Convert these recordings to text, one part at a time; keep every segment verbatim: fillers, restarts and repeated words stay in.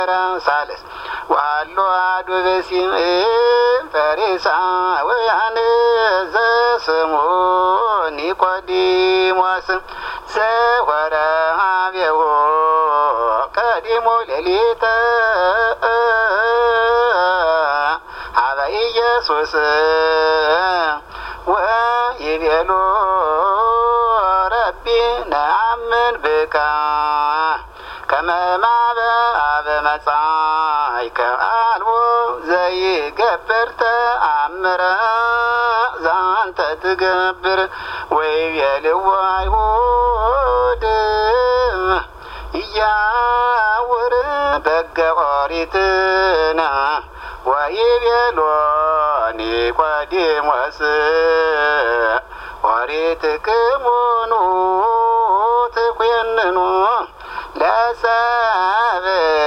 ሳልስ ወአሎ አሐዱ ብእሲም ፈሪሳውያን ዘስሙ ኒቆዲሞስ ዘወረ ኀቤሁ ቀዲሞ ሌሊተ ኀበ ኢየሱስ ወይቤሎ ረቢ ነአምን ብከ ከመ አበ መጻእከ አልቦ ዘይገብር ተአምረ ዘአንተ ትገብር ወይቤልዎ አይሁድ ኢያውር በገ ኦሪትነ ወይቤሎ ኒቆዲሞስ ኦሪትክሙኑ ትኮንኑ ለሰብእ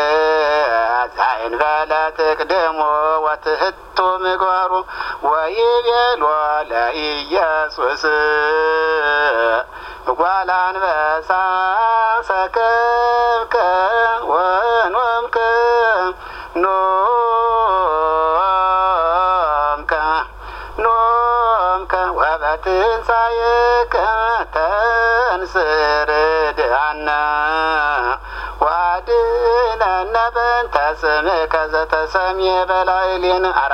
ዘእንበለ ትቅድሙ ወትሕቱ ምግባሩ ወይቤሎ ለኢየሱስ እጓለ አንበሳ ሰከብከ ወኖምከ ኖምከ ኖምከ ወበትንሣኤከ ተንሥር ድአነ ወአድኅነነ በእንተ ስምከ ዘተሰምየ በላዕሌነ